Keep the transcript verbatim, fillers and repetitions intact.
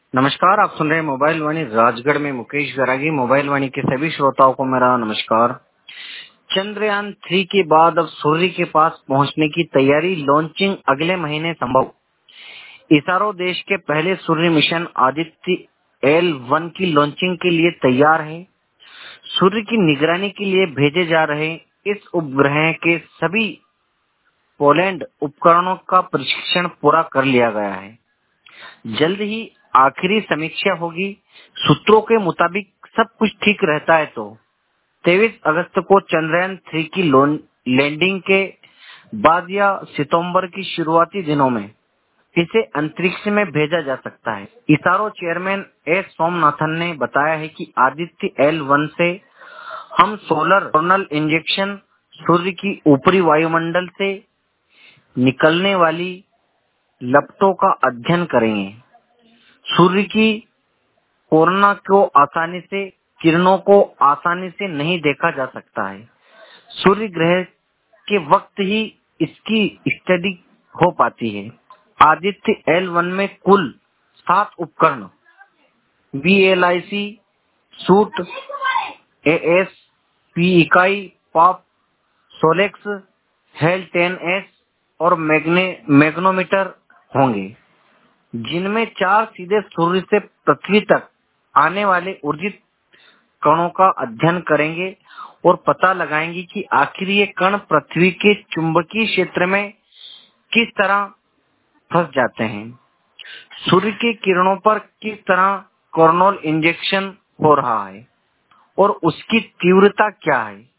नमस्कार, आप सुन रहे हैं मोबाइल वाणी राजगढ़ में मुकेश वैरागी। मोबाइल वाणी के सभी श्रोताओं को मेरा नमस्कार। चंद्रयान थ्री के बाद अब सूर्य के पास पहुंचने की तैयारी, लॉन्चिंग अगले महीने संभव। इसरो देश के पहले सूर्य मिशन आदित्य एल वन की लॉन्चिंग के लिए तैयार है। सूर्य की निगरानी के लिए भेजे जा रहे इस उपग्रह के सभी पोलैंड उपकरणों का प्रशिक्षण पूरा कर लिया गया है। जल्द ही आखिरी समीक्षा होगी। सूत्रों के मुताबिक सब कुछ ठीक रहता है तो तेईस अगस्त को चंद्रयान थ्री की लैंडिंग के बाद या सितंबर की शुरुआती दिनों में इसे अंतरिक्ष में भेजा जा सकता है। इसरो चेयरमैन एस सोमनाथन ने बताया है कि आदित्य एल वन से हम सोलर पैनल इंजेक्शन, सूर्य की ऊपरी वायुमंडल से निकलने वाली लपटों का अध्ययन करेंगे। सूर्य की कोरोना को आसानी से किरणों को आसानी से नहीं देखा जा सकता है। सूर्य ग्रह के वक्त ही इसकी स्टडी हो पाती है। आदित्य एल वन में कुल सात उपकरण V L I C, suit, A S, P इकाई, POP, Solex, hel ten S और मैग्ने मैग्नोमीटर होंगे, जिनमें चार सीधे सूर्य से पृथ्वी तक आने वाले ऊर्जित कणों का अध्ययन करेंगे और पता लगाएंगे कि आखिर ये कण पृथ्वी के चुंबकीय क्षेत्र में किस तरह फंस जाते हैं। सूर्य की किरणों पर किस तरह कोरोनल इंजेक्शन हो रहा है और उसकी तीव्रता क्या है।